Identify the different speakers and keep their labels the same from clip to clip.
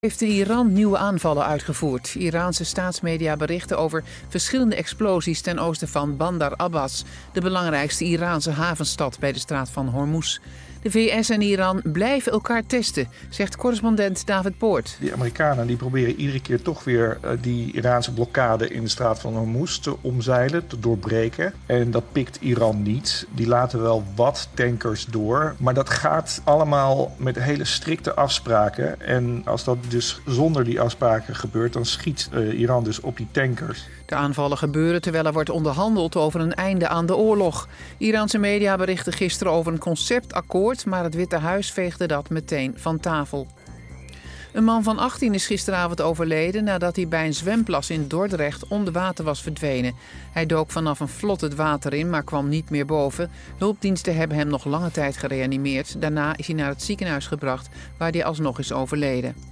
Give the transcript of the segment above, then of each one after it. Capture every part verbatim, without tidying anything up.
Speaker 1: heeft in Iran nieuwe aanvallen uitgevoerd. Iraanse staatsmedia berichten over verschillende explosies ten oosten van Bandar Abbas, de belangrijkste Iraanse havenstad bij de straat van Hormuz. De V S en Iran blijven elkaar testen, zegt correspondent David Poort.
Speaker 2: Die Amerikanen die proberen iedere keer toch weer uh, die Iraanse blokkade in de straat van Hormuz te omzeilen, te doorbreken. En dat pikt Iran niet. Die laten wel wat tankers door, maar dat gaat allemaal met hele strikte afspraken. En als dat dus zonder die afspraken gebeurt, dan schiet uh, Iran dus op die tankers.
Speaker 1: De aanvallen gebeuren terwijl er wordt onderhandeld over een einde aan de oorlog. Iraanse media berichten gisteren over een conceptakkoord, maar het Witte Huis veegde dat meteen van tafel. Een man van achttien is gisteravond overleden nadat hij bij een zwemplas in Dordrecht onder water was verdwenen. Hij dook vanaf een vlot het water in, maar kwam niet meer boven. Hulpdiensten hebben hem nog lange tijd gereanimeerd. Daarna is hij naar het ziekenhuis gebracht, waar hij alsnog is overleden.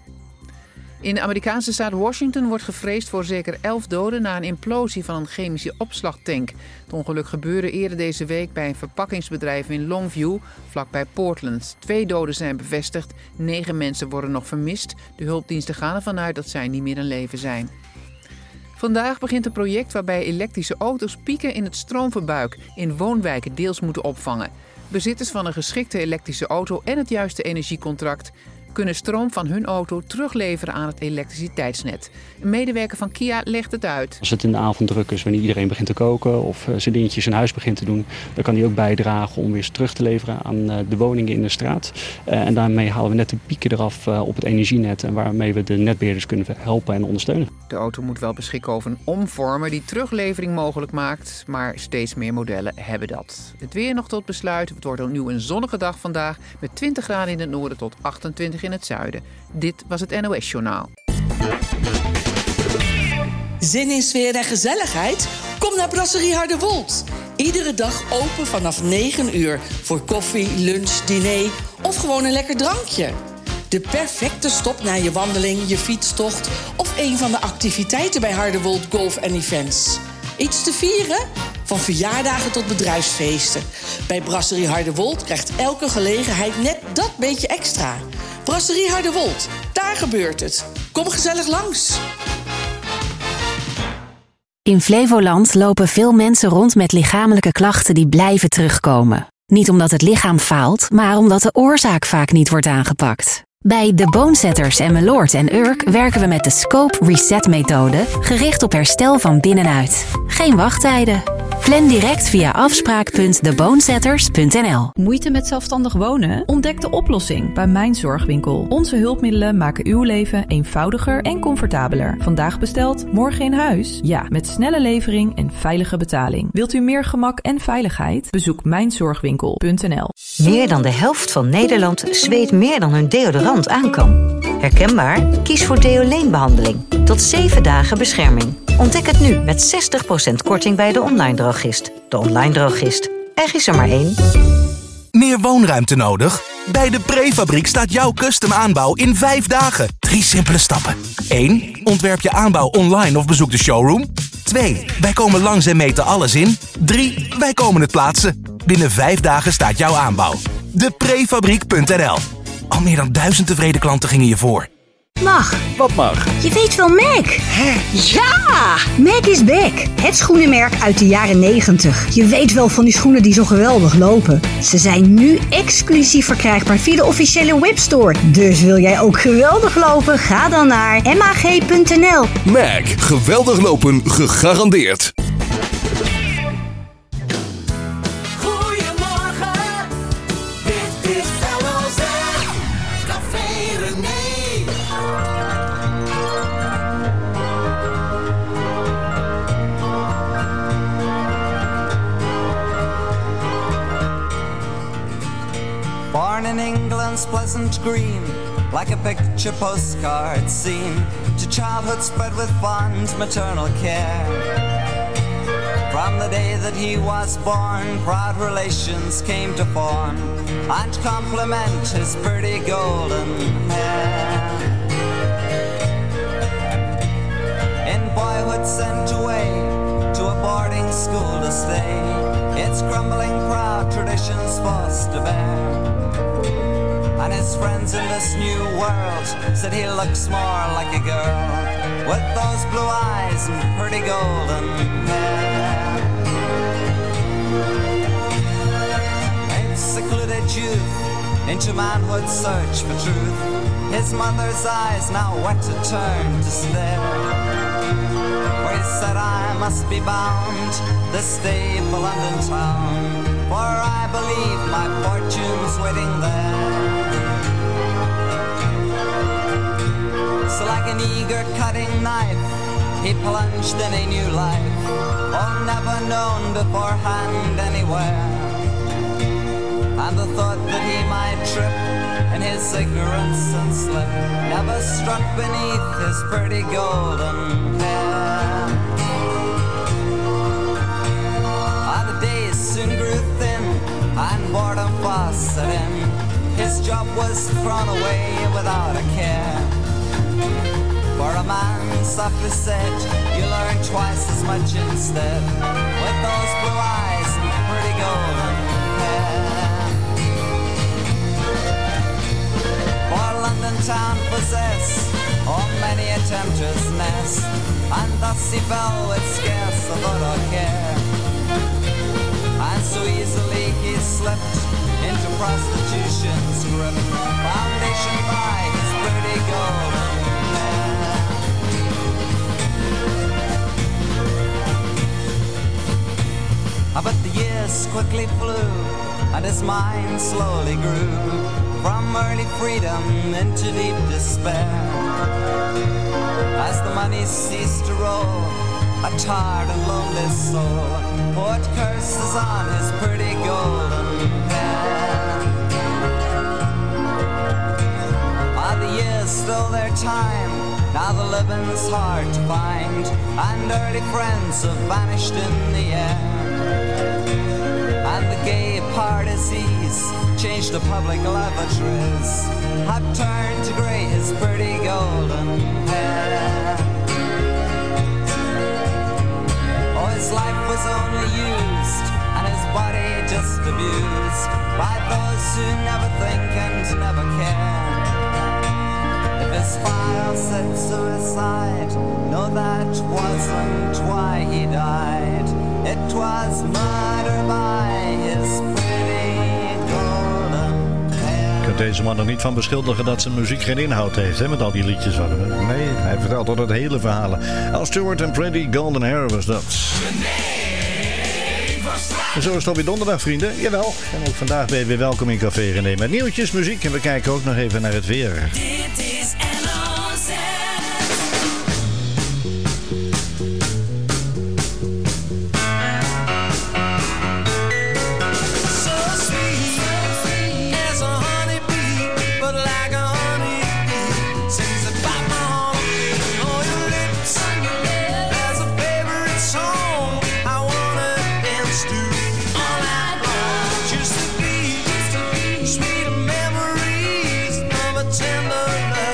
Speaker 1: In de Amerikaanse staat Washington wordt gevreesd voor zeker elf doden na een implosie van een chemische opslagtank. Het ongeluk gebeurde eerder deze week bij een verpakkingsbedrijf in Longview, vlakbij Portland. Twee doden zijn bevestigd, negen mensen worden nog vermist. De hulpdiensten gaan ervan uit dat zij niet meer in leven zijn. Vandaag begint een project waarbij elektrische auto's pieken in het stroomverbruik in woonwijken deels moeten opvangen. Bezitters van een geschikte elektrische auto en het juiste energiecontract kunnen stroom van hun auto terugleveren aan het elektriciteitsnet. Een medewerker van Kia legt het uit.
Speaker 3: Als het in de avond druk is, wanneer iedereen begint te koken of zijn dingetjes in huis begint te doen, dan kan die ook bijdragen om weer terug te leveren aan de woningen in de straat. En daarmee halen we net de pieken eraf op het energienet en waarmee we de netbeheerders kunnen helpen en ondersteunen.
Speaker 1: De auto moet wel beschikken over een omvormer die teruglevering mogelijk maakt, maar steeds meer modellen hebben dat. Het weer nog tot besluit. Het wordt opnieuw een zonnige dag vandaag met twintig graden in het noorden tot achtentwintig in het zuiden. Dit was het N O S-journaal.
Speaker 4: Zin in sfeer en gezelligheid? Kom naar Brasserie Harderwold. Iedere dag open vanaf negen uur voor koffie, lunch, diner of gewoon een lekker drankje. De perfecte stop na je wandeling, je fietstocht of een van de activiteiten bij Harderwold Golf en Events. Iets te vieren? Van verjaardagen tot bedrijfsfeesten. Bij Brasserie Harderwold krijgt elke gelegenheid net dat beetje extra. Brasserie Harderwold, daar gebeurt het. Kom gezellig langs.
Speaker 5: In Flevoland lopen veel mensen rond met lichamelijke klachten die blijven terugkomen. Niet omdat het lichaam faalt, maar omdat de oorzaak vaak niet wordt aangepakt. Bij de Bonesetters en Meloord en Urk werken we met de Scope Reset methode, gericht op herstel van binnenuit. Geen wachttijden. Plan direct via afspraak punt de bonesetters punt n l.
Speaker 6: Moeite met zelfstandig wonen? Ontdek de oplossing bij Mijn Zorgwinkel. Onze hulpmiddelen maken uw leven eenvoudiger en comfortabeler. Vandaag besteld, morgen in huis? Ja, met snelle levering en veilige betaling. Wilt u meer gemak en veiligheid? Bezoek mijn zorgwinkel punt n l.
Speaker 7: Meer dan de helft van Nederland zweet meer dan hun deodorant aan kan. Herkenbaar? Kies voor Deoleen-behandeling. Tot zeven dagen bescherming. Ontdek het nu met zestig procent korting bij de online drogist. De online drogist. Er is er maar één.
Speaker 8: Meer woonruimte nodig? Bij de Prefabriek staat jouw custom aanbouw in vijf dagen. Drie simpele stappen. één. Ontwerp je aanbouw online of bezoek de showroom. twee. Wij komen langs en meten alles in. drie. Wij komen het plaatsen. Binnen vijf dagen staat jouw aanbouw. de prefabriek punt n l. Al meer dan duizend tevreden klanten gingen je voor.
Speaker 9: Mag.
Speaker 10: Wat mag?
Speaker 9: Je weet wel Mac.
Speaker 10: Hè?
Speaker 9: Ja! Mac is back. Het schoenenmerk uit de jaren negentig. Je weet wel van die schoenen die zo geweldig lopen. Ze zijn nu exclusief verkrijgbaar via de officiële webstore. Dus wil jij ook geweldig lopen? Ga dan naar m a g punt n l.
Speaker 11: Mac. Geweldig lopen gegarandeerd.
Speaker 12: Born in England's pleasant green, like a picture postcard scene, to childhood spread with fond maternal care. From the day that he was born, proud relations came to form and compliment his pretty golden hair. In boyhood sent away to a boarding school to stay, its crumbling proud traditions forced to bear. And his friends in this new world said he looks more like a girl with those blue eyes and pretty golden hair. In secluded youth, into manhood's search for truth, his mother's eyes now wet to turn to stare. For he said, I must be bound to stay for London town, for I believe my fortune's waiting there. So like an eager cutting knife, he plunged in a new life, oh, never known beforehand anywhere. And the thought that he might trip in his ignorance and slip never struck beneath his pretty golden hair. Ah, the days soon grew thin and boredom fast set in. His job was thrown away without a care. For a man softly said, you learn twice as much instead, with those blue eyes and pretty golden hair. For London town possess oh many a tempter's nest, and thus he fell with scarce a thought or care. And so easily he slipped into prostitution's grip, foundation by his pretty golden hair. But the years quickly flew, and his mind slowly grew from early freedom into deep despair. As the money ceased to roll, a tired and lonely soul poured curses on his pretty golden hair. Ah, the years stole their time, now the living's hard to find, and early friends have vanished in the air. And the gay parties changed to public lavatories, have turned to grey his pretty golden hair. Oh, his life was only used and his body just abused by those who never think and never care. If his file said suicide, no, that wasn't why he died. It was murder by his pretty golden hair.
Speaker 10: Je kunt deze man er niet van beschuldigen dat zijn muziek geen inhoud heeft, hè, met al die liedjes van hem. Nee, hij vertelt altijd hele verhalen. Al Stewart en Pretty Golden Hair was dat. En zo is het alweer donderdag, vrienden. Jawel. En ook vandaag ben je weer welkom in Café René met nieuwtjes, muziek en we kijken ook nog even naar het weer.
Speaker 13: Dit is N O Z.
Speaker 14: Sweet memories of a tender love.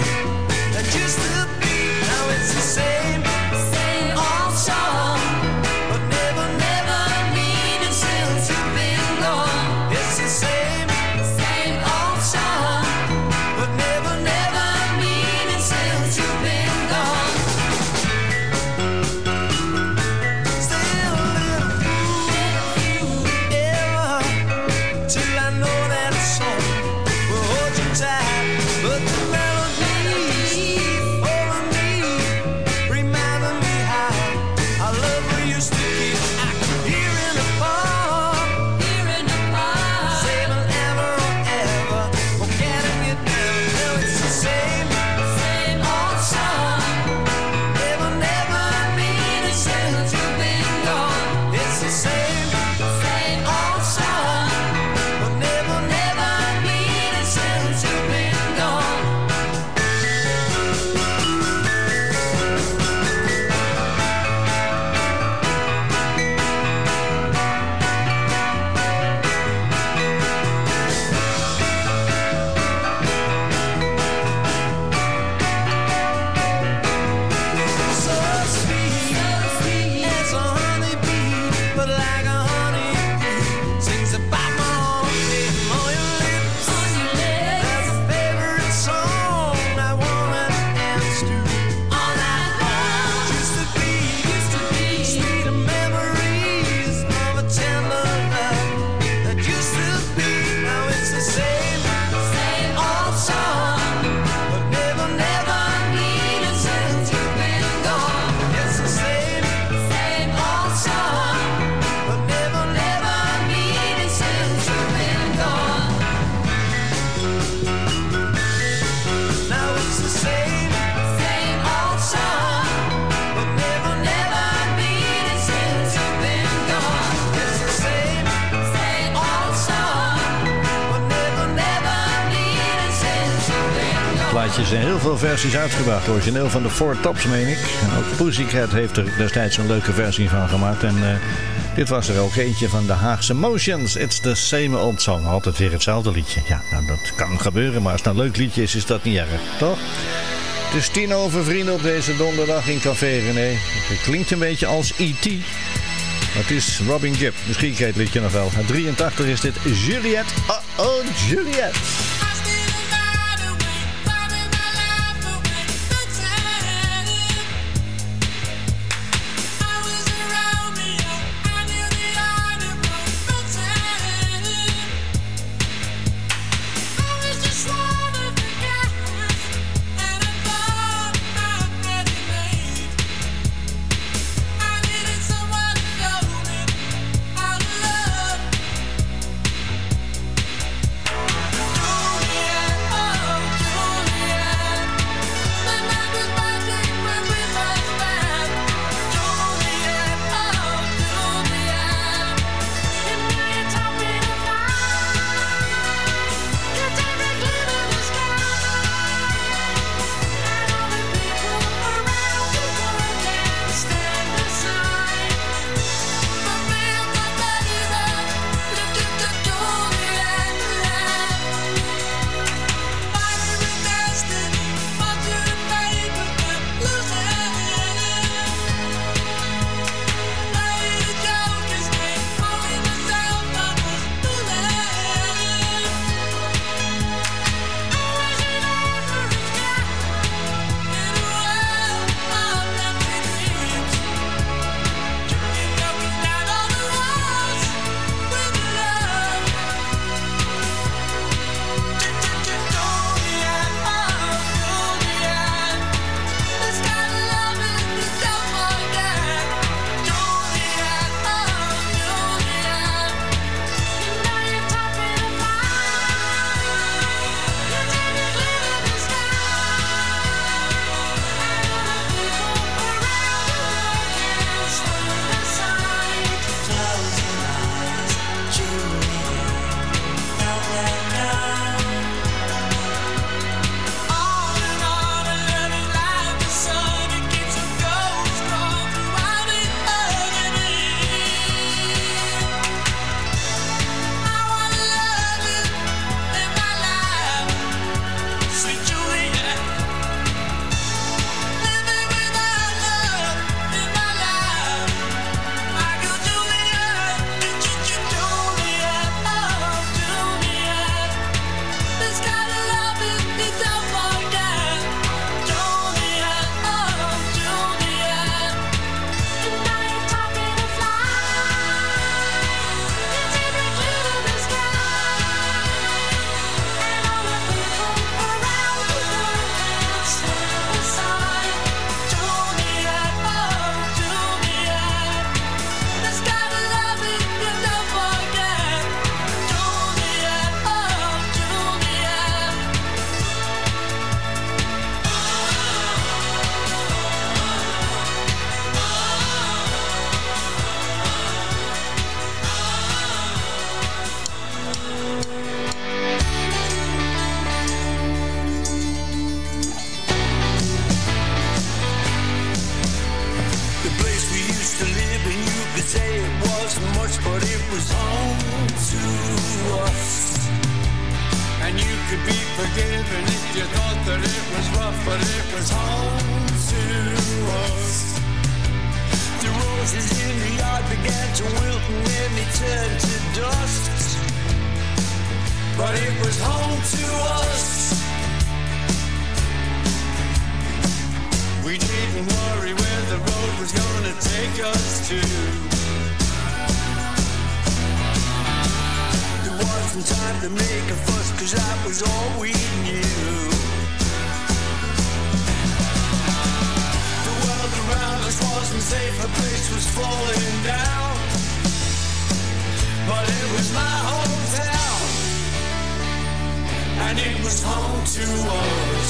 Speaker 10: liedjes en heel veel versies uitgebracht. Origineel van de Four Tops, meen ik. En ook Pussycat heeft er destijds een leuke versie van gemaakt. En uh, dit was er ook eentje van de Haagse Motions. It's the same old song. Altijd weer hetzelfde liedje. Ja, nou, dat kan gebeuren, maar als het een leuk liedje is, is dat niet erg, toch? Het is tien over vrienden op deze donderdag in Café René. Het klinkt een beetje als E T Het is Robin Gibb. Misschien ken je het liedje nog wel. Uit drieëntachtig is dit Juliet. Oh, oh, Juliet.
Speaker 14: forgiven if you thought that it was rough, but it was home to us. The roses in the yard began to wilt and then they turned to dust, but it was home to us. We didn't worry where the road was gonna take us to. There wasn't time to make a fuss, 'cause that was all we knew. The world around us wasn't safe, a place was falling down, but it was my hometown, and it was home to us.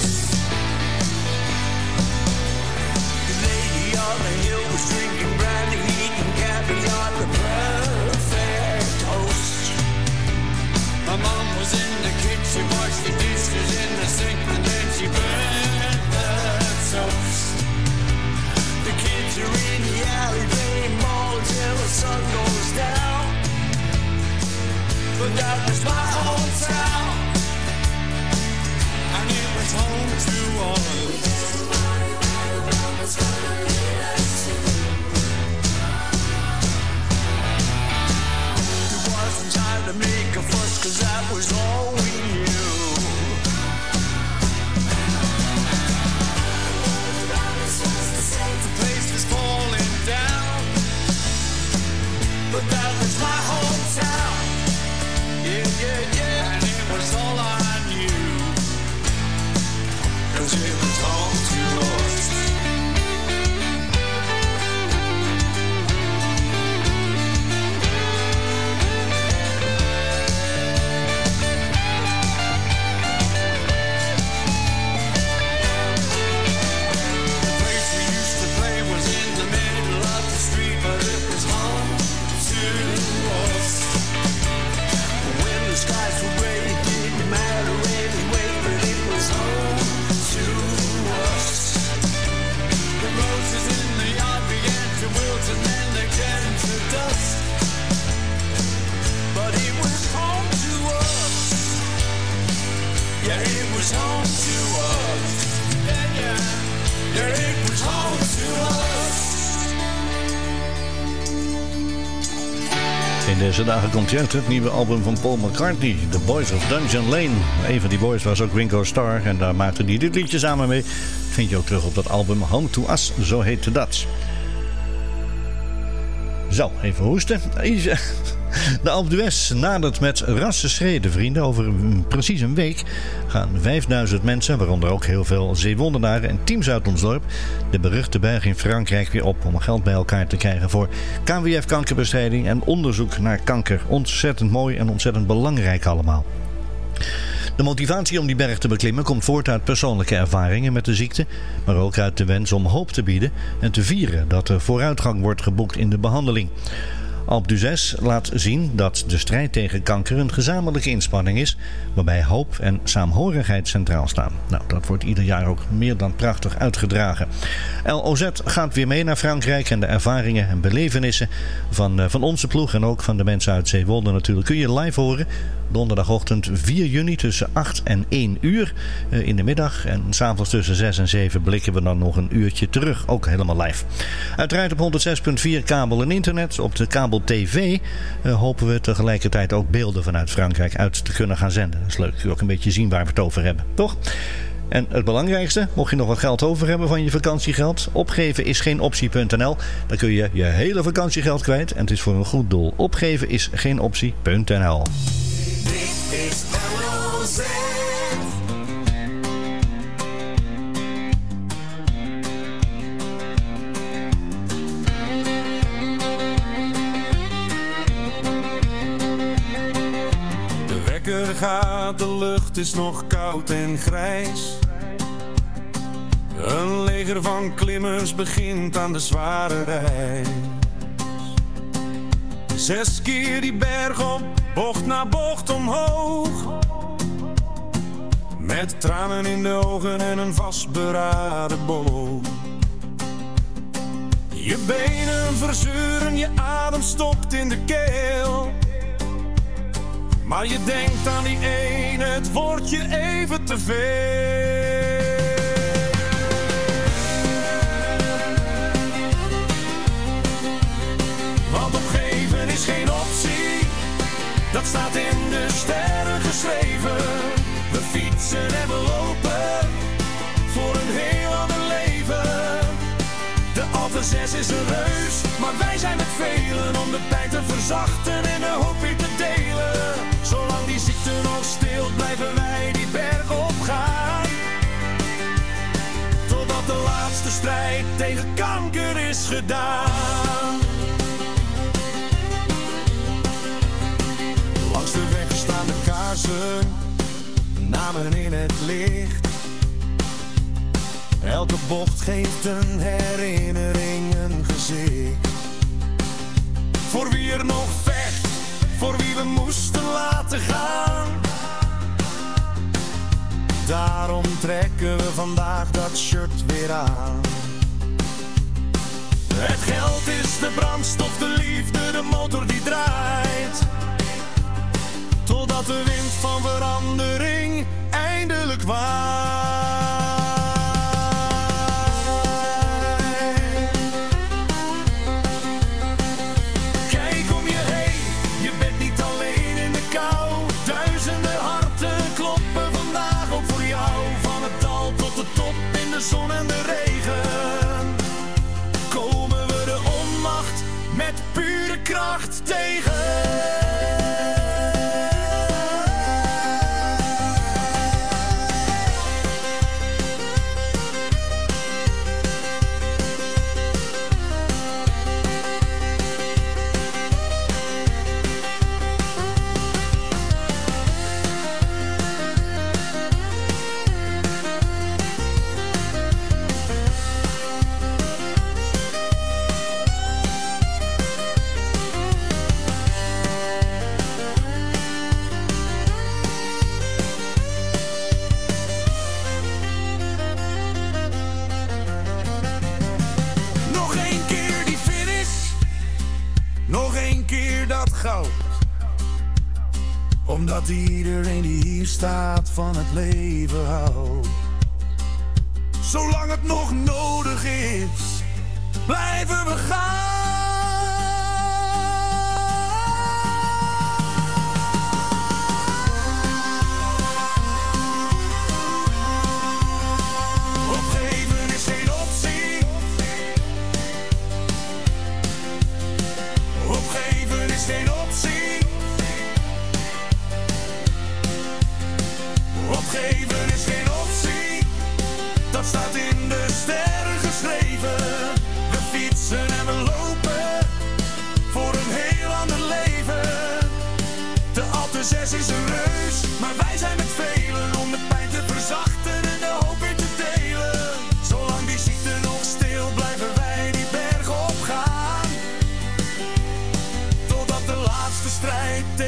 Speaker 14: The lady on the hill was drinking brandy, eating caviar, the perfect host. My mom was in the kitchen, washed the dishes in the sink, and then she burned
Speaker 10: In deze dagen komt hij uit, het nieuwe album van Paul McCartney, The Boys of Dungeon Lane. Een van die boys was ook Ringo Starr en daar maakte hij dit liedje samen mee. Vind je ook terug op dat album Home to Us, zo heette dat. Zo, even hoesten. De Alpe d'Huez nadert met rasse schreden, vrienden. Over precies een week gaan vijfduizend mensen, waaronder ook heel veel zeewondenaren en teams uit ons dorp, de beruchte berg in Frankrijk weer op om geld bij elkaar te krijgen voor K W F-kankerbestrijding en onderzoek naar kanker. Ontzettend mooi en ontzettend belangrijk allemaal. De motivatie om die berg te beklimmen komt voort uit persoonlijke ervaringen met de ziekte, maar ook uit de wens om hoop te bieden en te vieren dat er vooruitgang wordt geboekt in de behandeling. Alpe d'Huez laat zien dat de strijd tegen kanker een gezamenlijke inspanning is, waarbij hoop en saamhorigheid centraal staan. Nou, dat wordt ieder jaar ook meer dan prachtig uitgedragen. L O Z gaat weer mee naar Frankrijk en de ervaringen en belevenissen van, van onze ploeg en ook van de mensen uit Zeewolde natuurlijk kun je live horen. Donderdagochtend vier juni tussen acht en één uur in de middag. En s'avonds tussen zes en zeven blikken we dan nog een uurtje terug. Ook helemaal live. Uiteraard op honderdzes punt vier kabel en internet. Op de kabel T V uh, hopen we tegelijkertijd ook beelden vanuit Frankrijk uit te kunnen gaan zenden. Dat is leuk. Kun je ook een beetje zien waar we het over hebben. Toch? En het belangrijkste, mocht je nog wat geld over hebben van je vakantiegeld, opgeven is geen optie punt n l. Dan kun je je hele vakantiegeld kwijt en het is voor een goed doel. Opgeven is geen optie punt n l.
Speaker 14: Dit is L O Z. De wekker gaat, de lucht is nog koud en grijs. Een leger van klimmers begint aan de zware reis. Zes keer die berg op, bocht na bocht omhoog. Met tranen in de ogen en een vastberaden boog. Je benen verzuren, je adem stopt in de keel. Maar je denkt aan die ene, het wordt je even te veel. Want opgeven is geen optie, dat staat in de sterren geschreven. We fietsen en we lopen voor een heel ander leven. De Alpe zes is een reus, maar wij zijn met velen om de pijn te verzachten en de hoop weer te delen. Zolang die ziekte nog steelt, blijven wij die berg opgaan. Totdat de laatste strijd tegen kanker is gedaan. Langs de weg staan de kaarsen, namen in het licht. Elke bocht geeft een herinnering een gezicht. Voor wie er nog vecht, voor wie we moesten laten gaan. Daarom trekken we vandaag dat shirt weer aan. Het geld is de brandstof, de liefde, de motor die draait. Totdat de wind van verandering eindelijk waait. Kijk om je heen, je bent niet alleen in de kou. Duizenden harten kloppen vandaag ook voor jou. Van het dal tot de top, in de zon en de regen. Komen we de onmacht met pure kracht tegen. Omdat iedereen die hier staat van het leven houdt. Zolang het nog nodig is, blijven we gaan.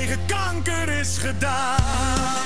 Speaker 14: tegen kanker is gedaan.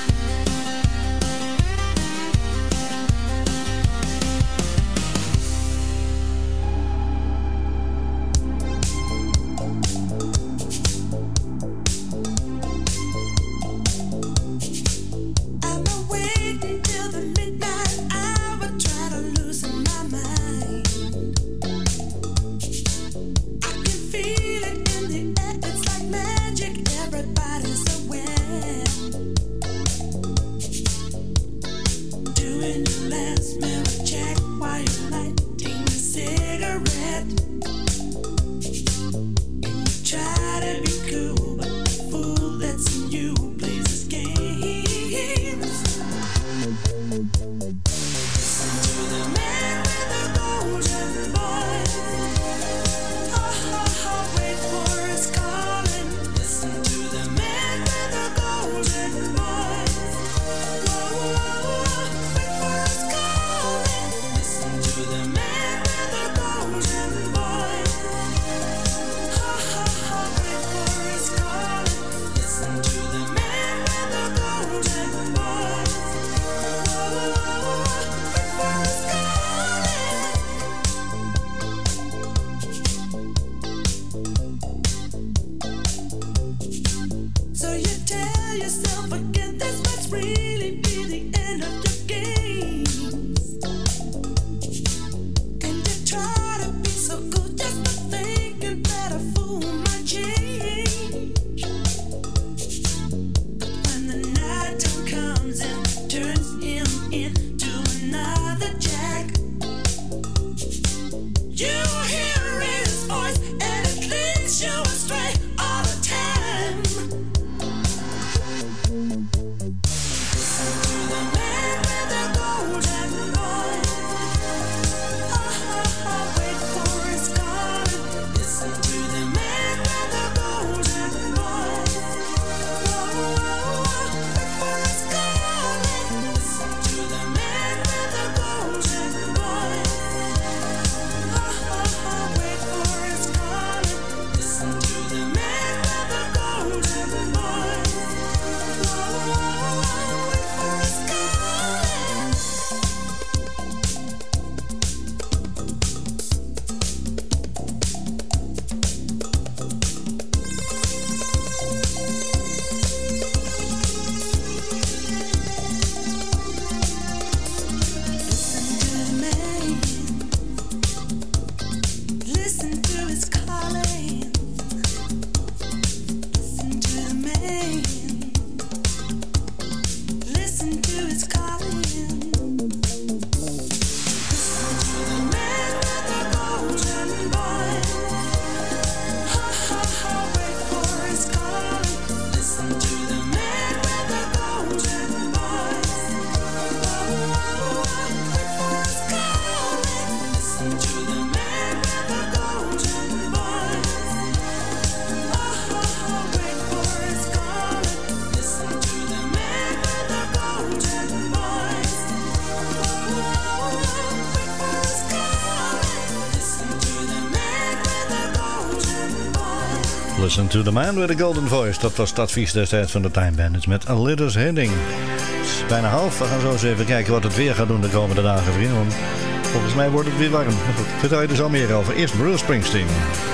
Speaker 10: Listen to the Man with a Golden Voice. Dat was het advies destijds van de Time Bandits met A Litter's Heading. Het is bijna half. We gaan zo eens even kijken wat het weer gaat doen de komende dagen, vrienden. Want volgens mij wordt het weer warm. Maar goed, vertel je dus al meer over. Eerst Bruce Springsteen.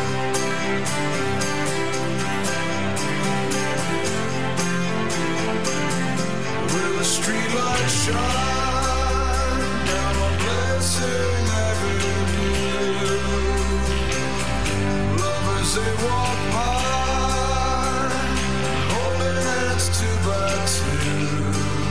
Speaker 14: Will the streetlight shine down on Blessing Avenue? Lovers they walk by, holding hands two by two.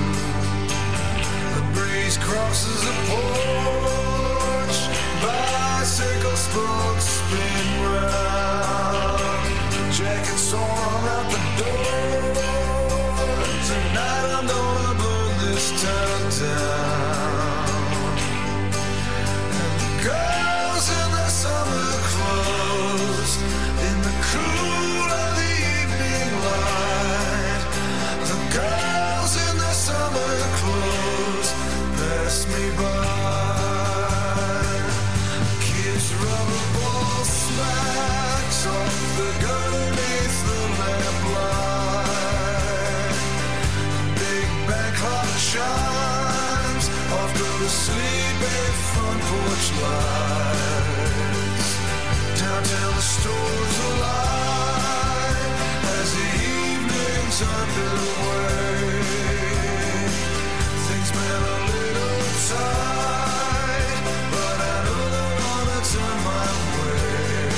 Speaker 14: The breeze crosses the porch, bicycle spokes spin round. Jackets on out the door. Tonight I'm gonna burn this town down. And the girls in their summer clothes, in the cool of the evening light. The girls in their summer clothes pass me by. Kids rubber ball smacks off the gun beneath the lamplight. the sleepy front porch lights. Downtown the stores alive as the evening's underway. Things been a little tight, but I know they're gonna turn my way.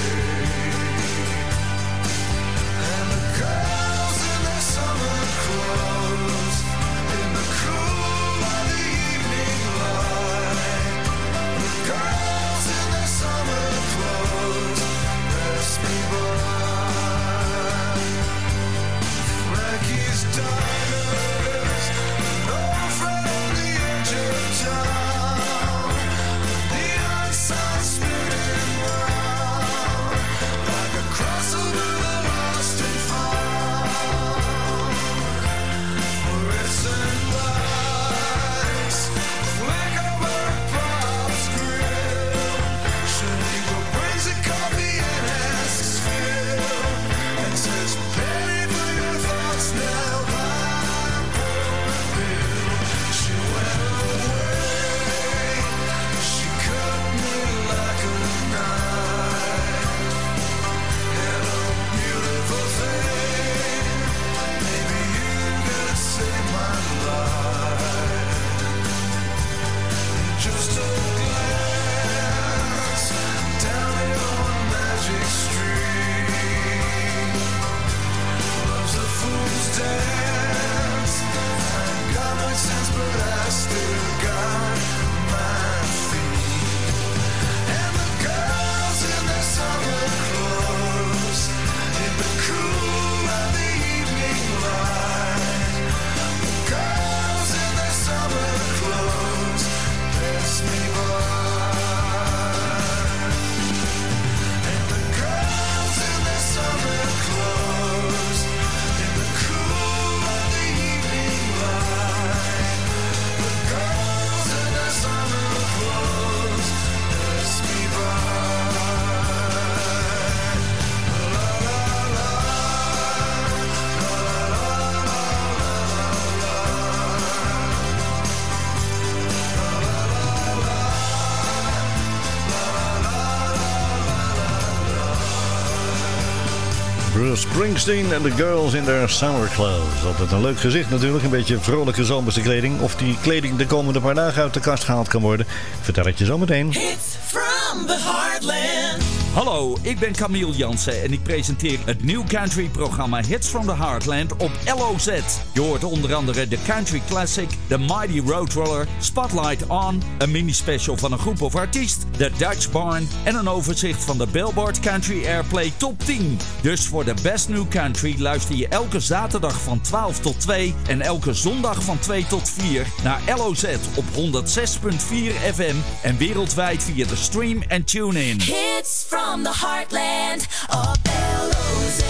Speaker 14: And the girls in their summer clothes, in the cool of the evening light. The girls in their summer clothes pass me by. Frankie's diners, no friend on the edge of town. The neon spinning round like a crossover the lost and found. Fluorescent lights flicker where it pops grill. Shaniqua brings a coffee and asks Phil and says, "Penny for your thoughts now, I'm pulling bill." She went away, she cut me like a knife. Hello, beautiful thing, maybe you could save my life. Just a glance down your magic street. Love's a fool's dance. I ain't got much sense, but I still got my feet. And the girls in their summer clothes, in the cool of the evening light. The girls in their summer clothes pass me by. And the girls in their summer clothes, in the cool of the evening light. The girls in their summer clothes pass me by. La la la, la la la la
Speaker 10: Bruce Springsteen en de girls in their summer clothes. Altijd een leuk gezicht natuurlijk, een beetje vrolijke zomerse kleding. Of die kleding de komende paar dagen uit de kast gehaald kan worden, vertel ik je zo meteen.
Speaker 13: Hits from the Heartland.
Speaker 15: Hallo, ik ben Camille Jansen en ik presenteer het New Country programma Hits from the Heartland op L O Z. Je hoort onder andere de Country Classic, The Mighty Roadrunner, Spotlight On, een mini-special van een groep of artiest, The Dutch Barn en een overzicht van de Billboard Country Airplay Top tien. Dus voor de Best New Country luister je elke zaterdag van twaalf tot twee en elke zondag van twee tot vier naar L O Z op honderdzes komma vier F M en wereldwijd via de stream en tune-in.
Speaker 13: Hits from the Heartland op L O Z.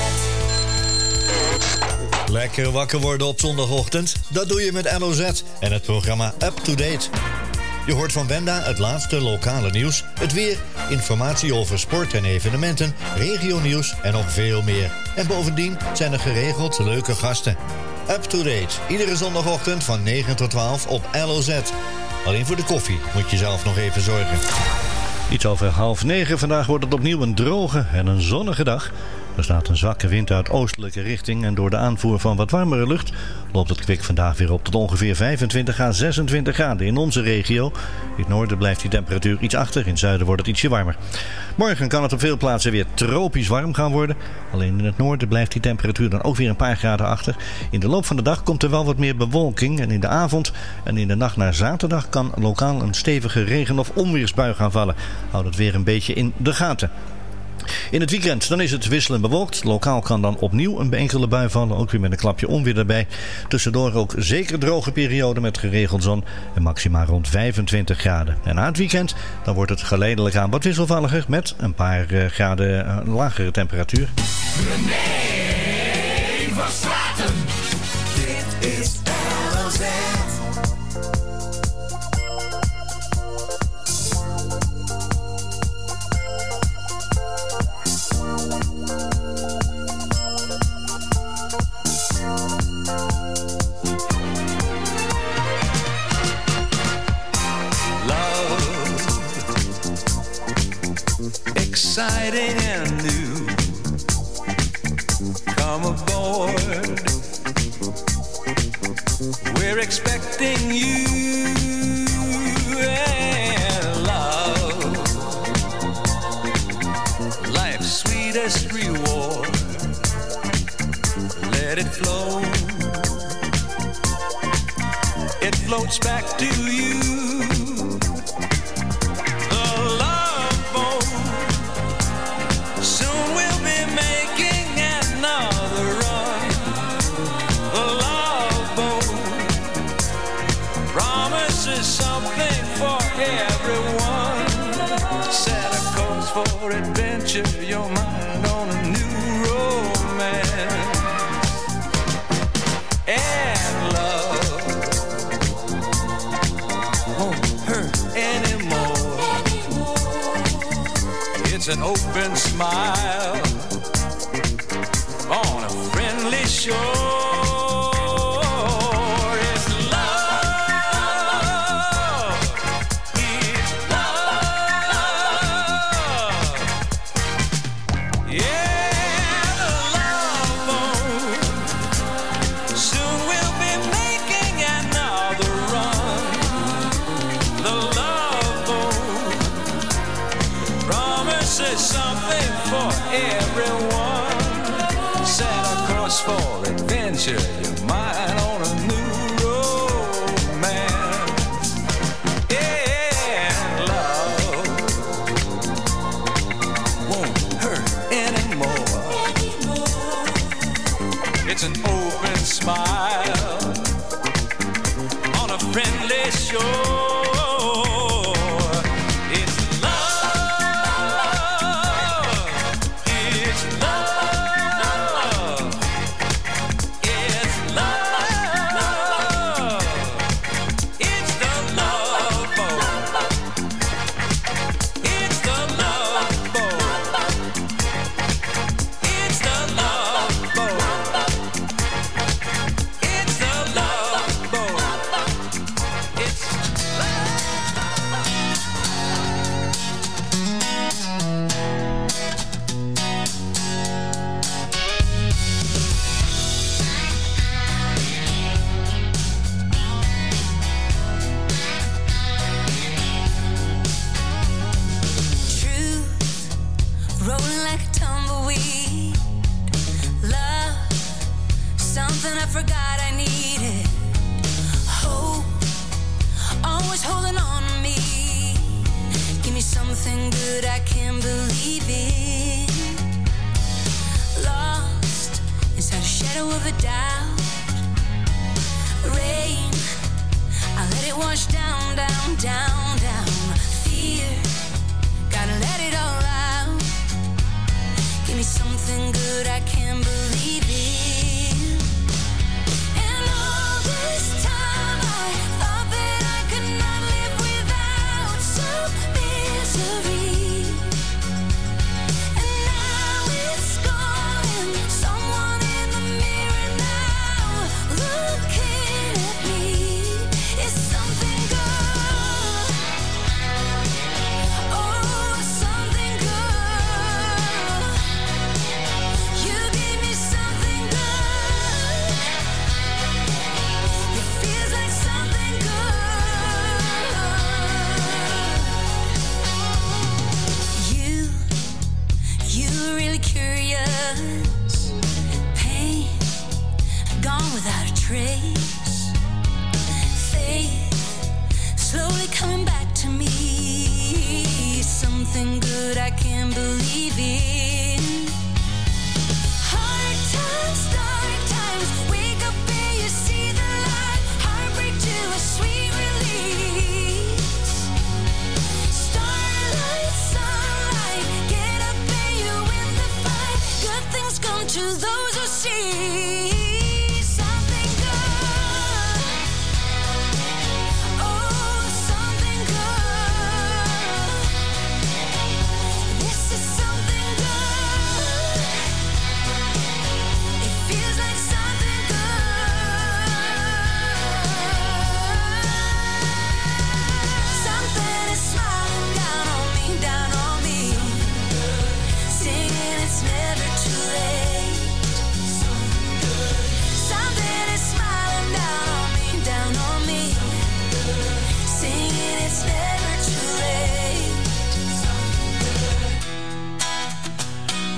Speaker 10: Lekker wakker worden op zondagochtend? Dat doe je met L O Z en het programma Up to Date. Je hoort van Wenda het laatste lokale nieuws, het weer, informatie over sport en evenementen, regionieuws en nog veel meer. En bovendien zijn er geregeld leuke gasten. Up to Date, iedere zondagochtend van negen tot twaalf op L O Z. Alleen voor de koffie moet je zelf nog even zorgen. Iets over half negen. Vandaag wordt het opnieuw een droge en een zonnige dag. Er staat een zwakke wind uit oostelijke richting en door de aanvoer van wat warmere lucht loopt het kwik vandaag weer op tot ongeveer vijfentwintig à zesentwintig graden in onze regio. In het noorden blijft die temperatuur iets achter, in het zuiden wordt het ietsje warmer. Morgen kan het op veel plaatsen weer tropisch warm gaan worden. Alleen in het noorden blijft die temperatuur dan ook weer een paar graden achter. In de loop van de dag komt er wel wat meer bewolking en in de avond en in de nacht naar zaterdag kan lokaal een stevige regen- of onweersbui gaan vallen. Houd het weer een beetje in de gaten. In het weekend dan is het wisselend bewolkt. Lokaal kan dan opnieuw een enkele bui vallen. Ook weer met een klapje onweer erbij. Tussendoor ook zeker droge periode met geregeld zon. En maximaal rond vijfentwintig graden. En na het weekend dan wordt het geleidelijk aan wat wisselvalliger. Met een paar uh, graden uh, lagere temperatuur.
Speaker 14: René van Straten. Dit is L O Z. exciting and new. Come aboard, we're expecting you. And love, life's sweetest reward. Let it flow, it floats back to you. For adventure, your mind on a new romance. And love won't hurt anymore. It's an open smile on a friendly shore. For adventure, your mind on a new romance. And love won't hurt anymore. It's an open smile on a friendly shore.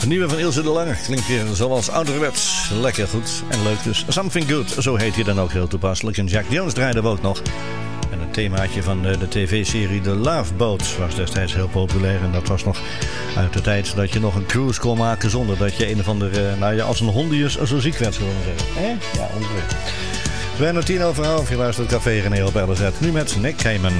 Speaker 10: De nieuwe van Ilse de Lange klinkt weer zoals ouderwets. Lekker goed en leuk dus. Something Good, zo heet hij dan ook heel toepasselijk. En Jack Jones draaide we ook nog. En het themaatje van de, de tv-serie The Love Boat was destijds heel populair. En dat was nog uit de tijd dat je nog een cruise kon maken zonder dat je een of andere, nou ja, als een hondius zo ziek werd, zullen we zeggen. Eh? Ja, ongeveer. Bijna tien over half, je luistert Café René op L Z. Nu met Nick Cayman.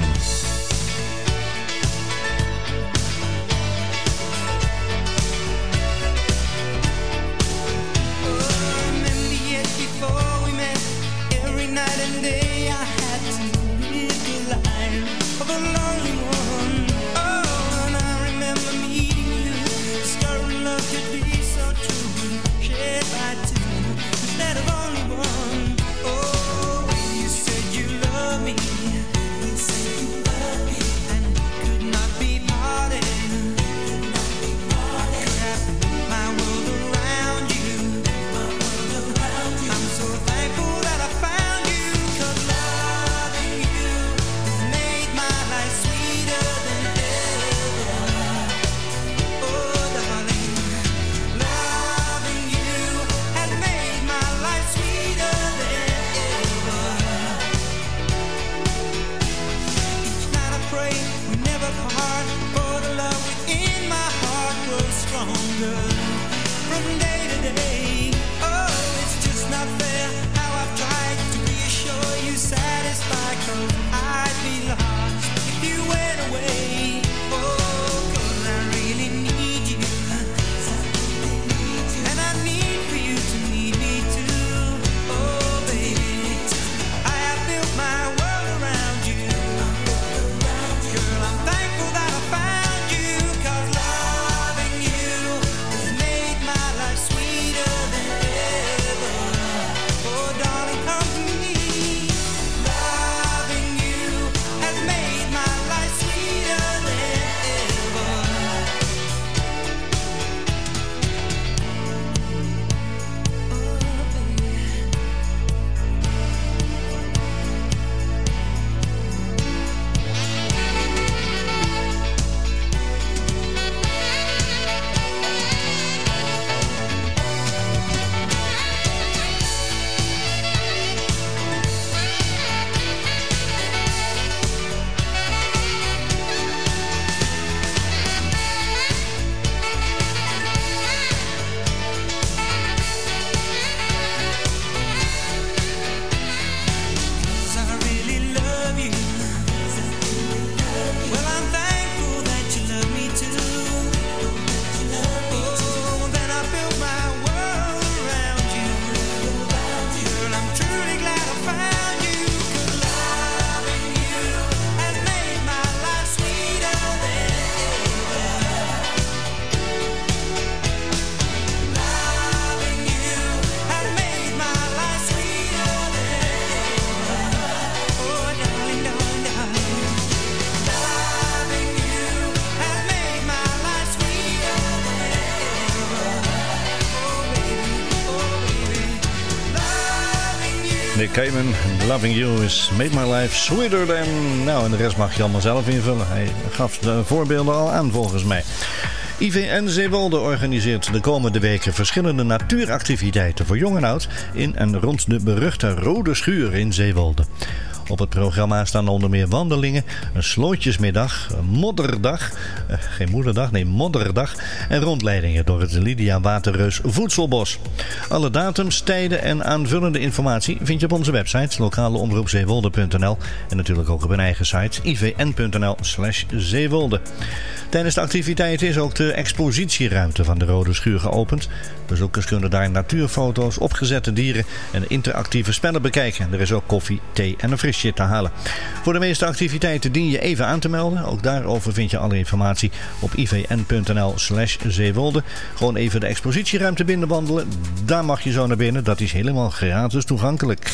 Speaker 10: Nick Cayman, Loving You is made my life sweeter than... Nou, en de rest mag je allemaal zelf invullen. Hij gaf de voorbeelden al aan volgens mij. I V N Zeewolde organiseert de komende weken verschillende natuuractiviteiten voor jong en oud in en rond de beruchte Rode Schuur in Zeewolde. Op het programma staan onder meer wandelingen, een slootjesmiddag, een modderdag, eh, geen moederdag, nee modderdag en rondleidingen door het Lydia Waterreus Voedselbos. Alle datums, tijden en aanvullende informatie vind je op onze website lokaleomroepzeewolde punt n l en natuurlijk ook op hun eigen site i v n punt n l slash zeewolde. Tijdens de activiteit is ook de expositieruimte van de Rode Schuur geopend. Bezoekers kunnen daar natuurfoto's, opgezette dieren en interactieve spellen bekijken. Er is ook koffie, thee en een frisje te halen. Voor de meeste activiteiten dien je even aan te melden. Ook daarover vind je alle informatie op i v n punt n l slash zeewolde. Gewoon even de expositieruimte binnenwandelen. Daar mag je zo naar binnen. Dat is helemaal gratis toegankelijk.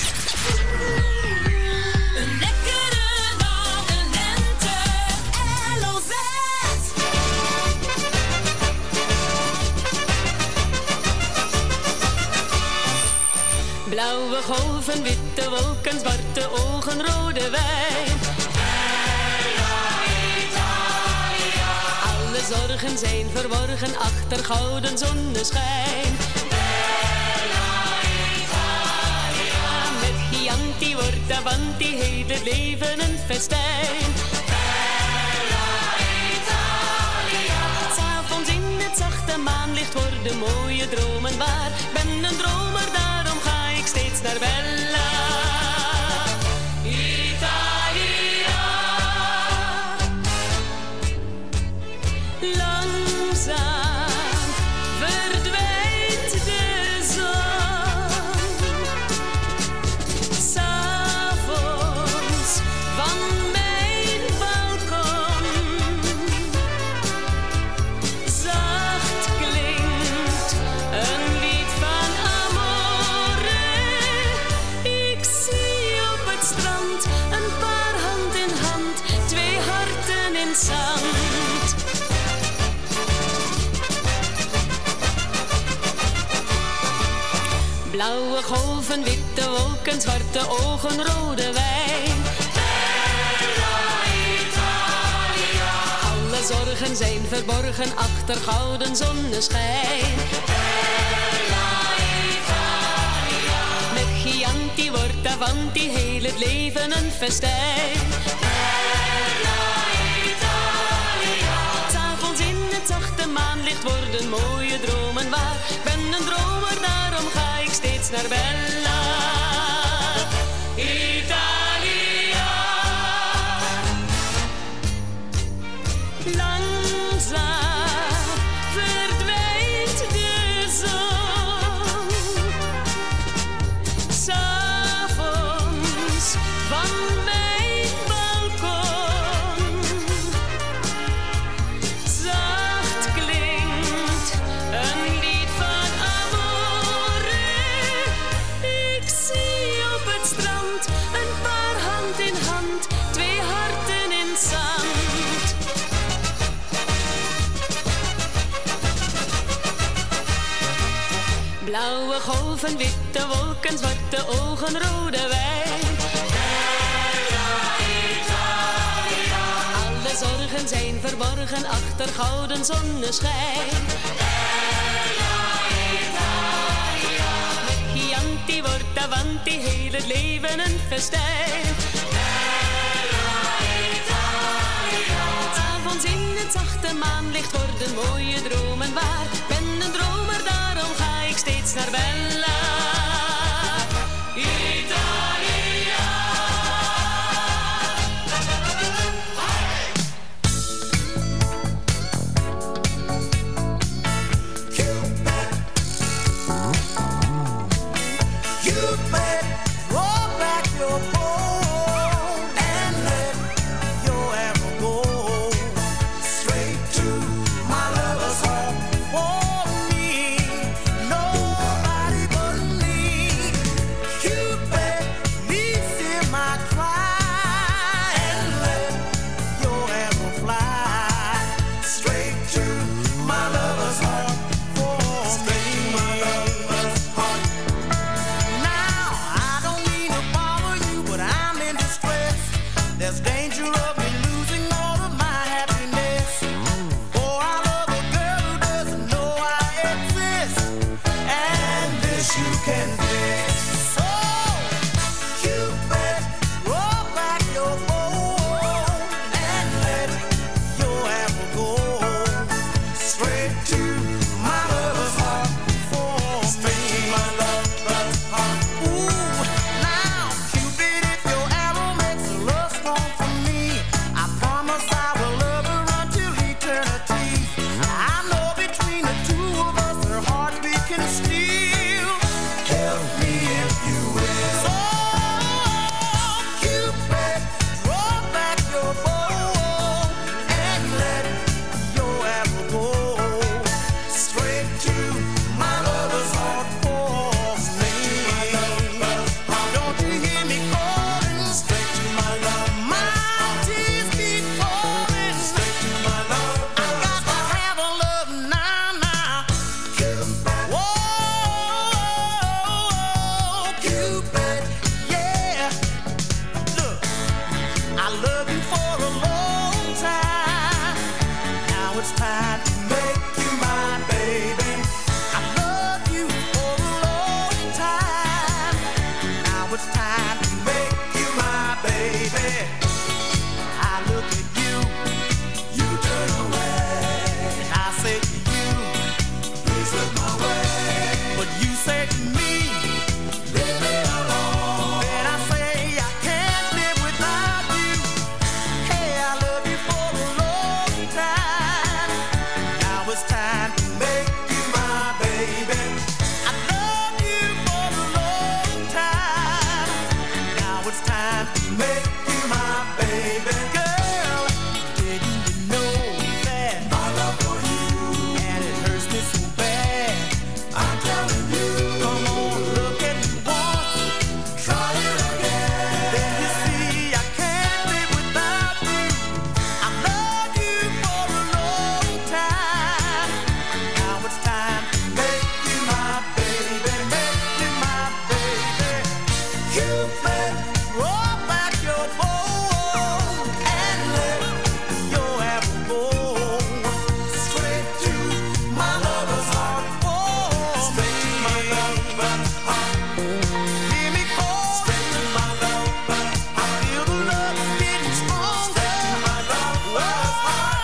Speaker 16: Blauwe golven, witte wolken, zwarte ogen, rode wijn. Bella Italia. Alles zorgen zijn verborgen achter gouden zonneschijn. Bella Italia. Met Chianti wordt Avanti heel het leven een festijn. Bella Italia. S'avonds in het zachte maanlicht worden mooie dromen waar. Ben een dromer, daarom ga ik steeds naar Bella Italia. Langzaam verdwijnt de zon. S'avonds van mijn balkon. Zacht klinkt een lied van amore. Ik zie op het strand een paar hand in hand, twee harten in zand. Blauwe golven, witte wolken, zwarte ogen, rode wijn. Bella Italia. Alle zorgen zijn verborgen achter gouden zonneschijn. Bella Italia. Met Chianti wordt Avanti heel het leven een festijn. Bella Italia. S'avonds in het zachte maanlicht worden mooie dromen waar. Ben een dromer, daarom ga ik steeds naar Bella Italia. Langzaam verdwijnt de zon. S'avonds van mijn balkon. Zacht klinkt een lied van amore. Ik zie op het strand een paar hand in hand, twee harten in zand. Blauwe golven, witte wolken, zwarte ogen, rode wijn. Bella Italia. Alle zorgen zijn verborgen achter gouden zonneschijn. Bella Italia. Met Chianti wordt Avanti heel het leven een festijn. Bella Italia. S'avonds in het zachte maanlicht worden mooie dromen waar. Ben een dromer, daarom ga ik steeds naar Bella Italia.
Speaker 14: You may roll back your boat and let your arrow go straight to my lover's heart. For me, nobody but time to make you my baby. I love you for a long time. Now it's time to make you my baby. I look at you, you turn away, and I say to you, please look my way. But you say to me, leave me alone. Then I say I can't live without you. Hey, I love you for a long time. Now it's time to make you my baby. I love you for a long time. Now it's time to make you my baby. Girl, didn't you know that my love for you, and it hurts me so bad, I'm telling you. Come on, look at me once, try it again. Then you see I can't live without you. I love you for a long time. Now it's time to make you my baby, make you my baby. Cupid, roll back your bow and let your arrow go straight to my lover's heart. Oh, straight to my lover's heart. Hear me call, straight to my lover's heart. I feel the love getting stronger. Straight to my lover's heart.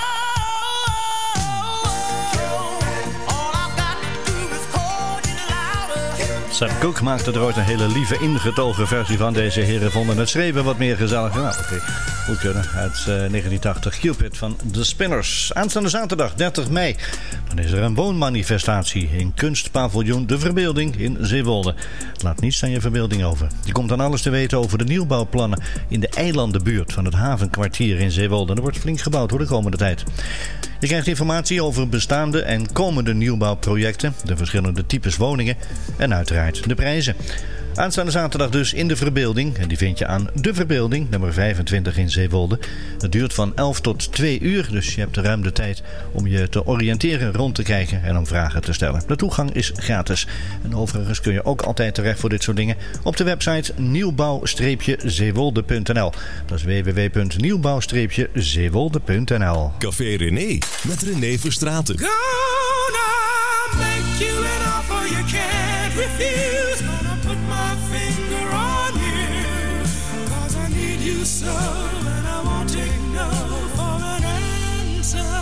Speaker 14: All I've got to do is call you louder.
Speaker 10: Sam Cooke maakte er ooit een hele lieve ingetogen versie van. Deze heren vonden het schreeuwen wat meer gezellig. Nou, oké, moet kunnen. Uit uh, negentien tachtig, Cupid van The Spinners. Aanstaande zaterdag, dertig mei, dan is er een woonmanifestatie in Kunstpaviljoen De Verbeelding in Zeewolde. Laat niets aan je verbeelding over. Je komt dan alles te weten over de nieuwbouwplannen in de eilandenbuurt van het havenkwartier in Zeewolde. Er wordt flink gebouwd voor de komende tijd. Je krijgt informatie over bestaande en komende nieuwbouwprojecten, de verschillende types woningen en uiteraard de prijzen. Aanstaande zaterdag dus in De Verbeelding. En die vind je aan De Verbeelding, nummer vijfentwintig in Zeewolde. Het duurt van elf tot twee uur, dus je hebt ruim de tijd om je te oriënteren, rond te kijken en om vragen te stellen. De toegang is gratis. En overigens kun je ook altijd terecht voor dit soort dingen op de website nieuwbouw zeewolde punt n l. Dat is w w w punt nieuwbouw zeewolde punt n l.
Speaker 11: Café René met René Verstraeten.
Speaker 14: Gonna make you an offer you can't refuse. Gonna put my finger on you, 'cause I need you so, and I won't take no for an answer.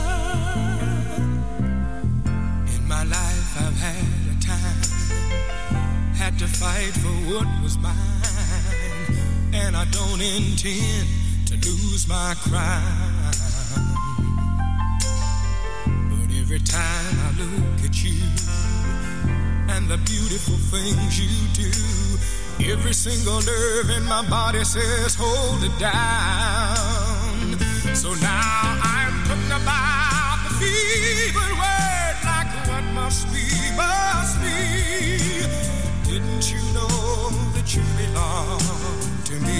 Speaker 14: In my life I've had a time, had to fight for what was mine, and I don't intend to lose my crown. But every time I look at you and the beautiful things you do, every single nerve in my body says hold it down. So now I'm talking about the fevered word, like what must be, must be. Didn't you know that you belong to me?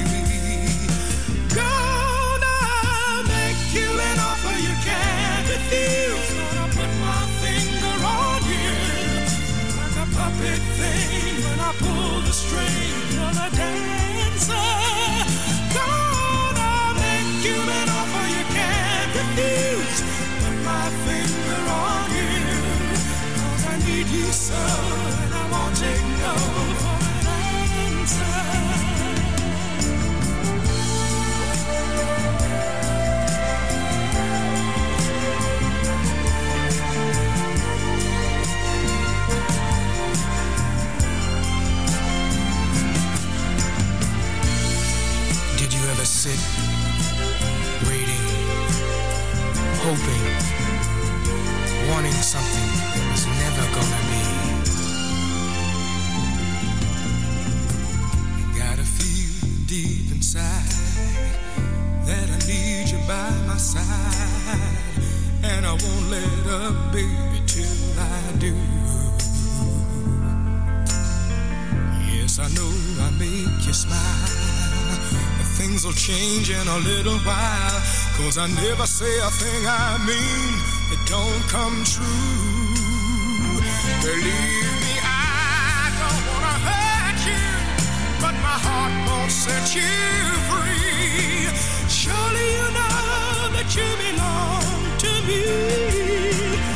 Speaker 14: Gonna make you an offer you can't refuse. Gonna put my finger on you, puppet thing, when I pull the string, you're a dancer. Gonna make you an offer you can't refuse. Put my finger on you, 'cause I need you so, and I won't take no for an answer. Sit, waiting, hoping, wanting something that was never gonna be. Gotta feel deep inside that I need you by my side, and I won't let up, baby, till I do. Yes, I know I make you smile. Things will change in a little while, 'cause I never say a thing I mean that don't come true. Believe me, I don't wanna hurt you, but my heart won't set you free. Surely you know that you belong to me.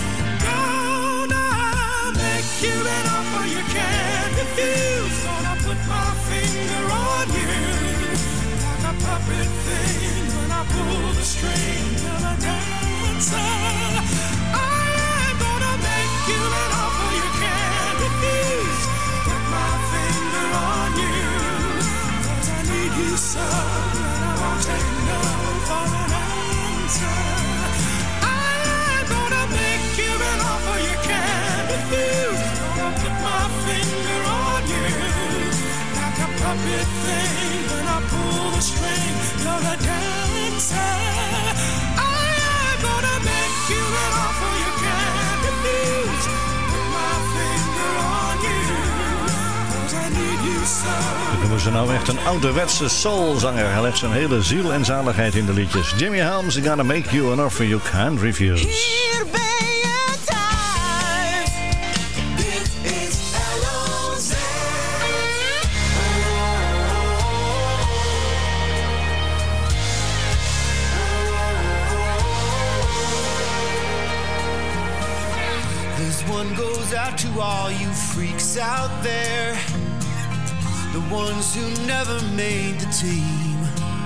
Speaker 14: puppet thing when I pull the string of a dancer. I'm gonna make you an offer you can't refuse. Put my finger on you, 'cause I need you so, and I won't take no for an answer. I'm gonna make you an offer you can't refuse. Gonna put my finger on you like a puppet thing when I pull the string. You're a dancer. I'm gonna make you an offer you can't refuse. Put my finger on you, 'cause I need you so.
Speaker 10: We moesten nou echt een ouderwetse soulzanger. Hij legt zijn hele ziel en zaligheid in de liedjes. Jimmy Helms, Gonna Make You an Offer You Can't Refuse.
Speaker 14: Hier ben je thuis. Dit is L O Z. This one goes out to all you freaks out there, the ones who never made the team,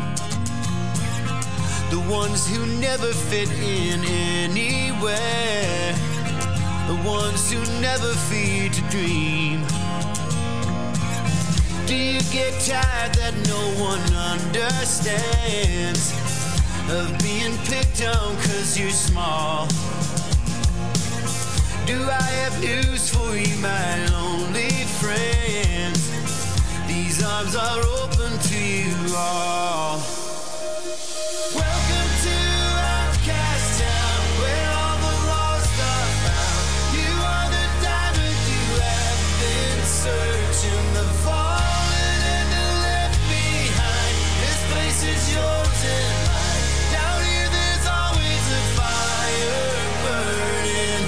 Speaker 14: the ones who never fit in anywhere, the ones who never fear to dream. Do you get tired that no one understands, of being picked on 'cause you're small? Do I have news for you, my lonely friends? These arms are open to you all. Welcome to Outcast Town, where all the lost are found. You are the diamond you have been searching, the fallen and the left behind. This place is yours and mine. Down here there's always a fire burning.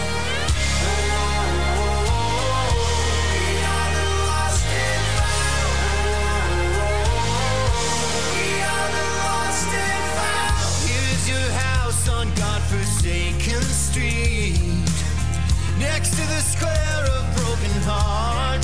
Speaker 14: Godforsaken street, next to the square of broken hearts.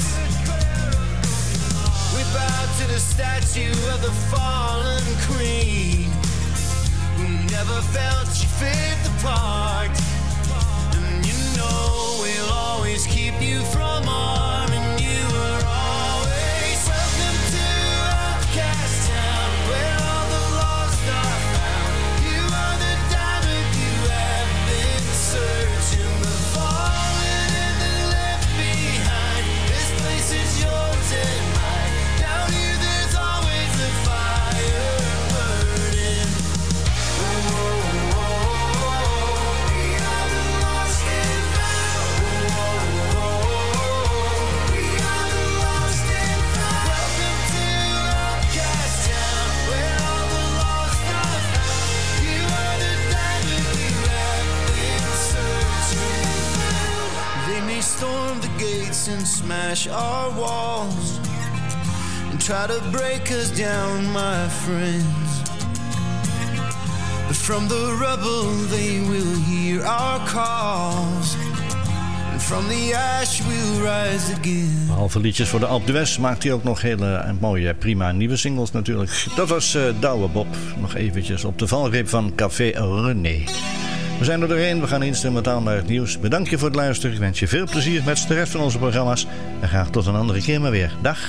Speaker 14: We bow to the statue of the fallen queen, who never felt she fit the part. And you know we'll always keep you from harming. You were always welcome to Outcast Town, where all the lost are found. You are the diamond you have been searching, the fallen and the left behind. This place is yours and mine. Down here there's always a fire burning. Oh, oh, oh, oh. We are the lost and found. Oh, oh, oh, we are the lost and found. Welcome to Outcast Town, where all the lost are found. You are the diamond you have been searching. They may storm the gates and smash our walls and try to break us down, my friends. But from the rubble they will hear our calls, and from the ash we'll rise again.
Speaker 10: Behalve liedjes voor de Alpe d'Huez maakt hij ook nog hele mooie, prima nieuwe singles natuurlijk. Dat was uh, Douwe Bob. Nog eventjes op de valreep van Café René. We zijn er doorheen, we gaan instrumentaal naar het nieuws. Bedankt je voor het luisteren. Ik wens je veel plezier met de rest van onze programma's. En graag tot een andere keer maar weer. Dag.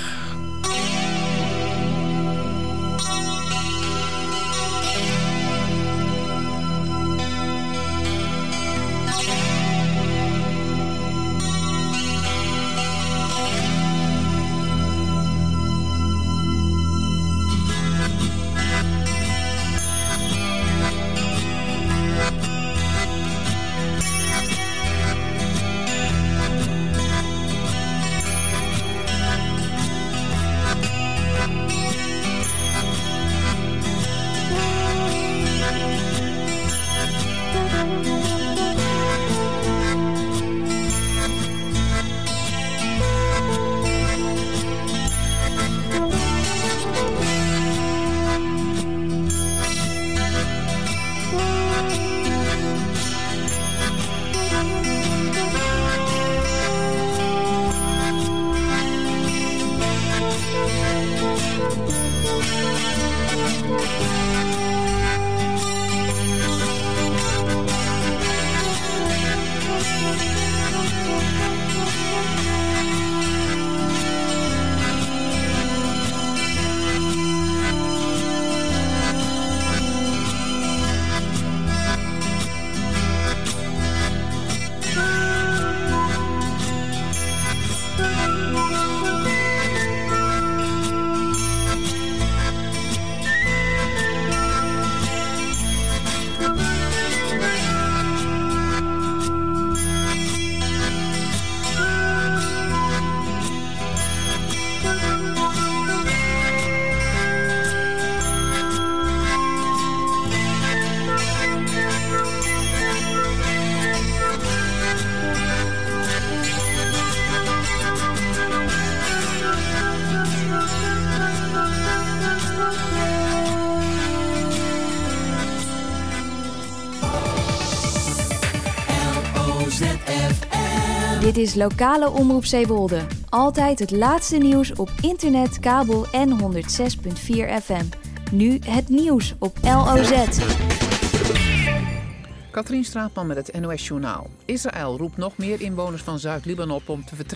Speaker 13: F M.
Speaker 17: Dit is lokale omroep Zeewolde. Altijd het laatste nieuws op internet, kabel en honderd zes komma vier F M. Nu het nieuws op L O Z.
Speaker 1: Katrien Straatman met het N O S Journaal. Israël roept nog meer inwoners van Zuid-Libanon op om te vertrekken.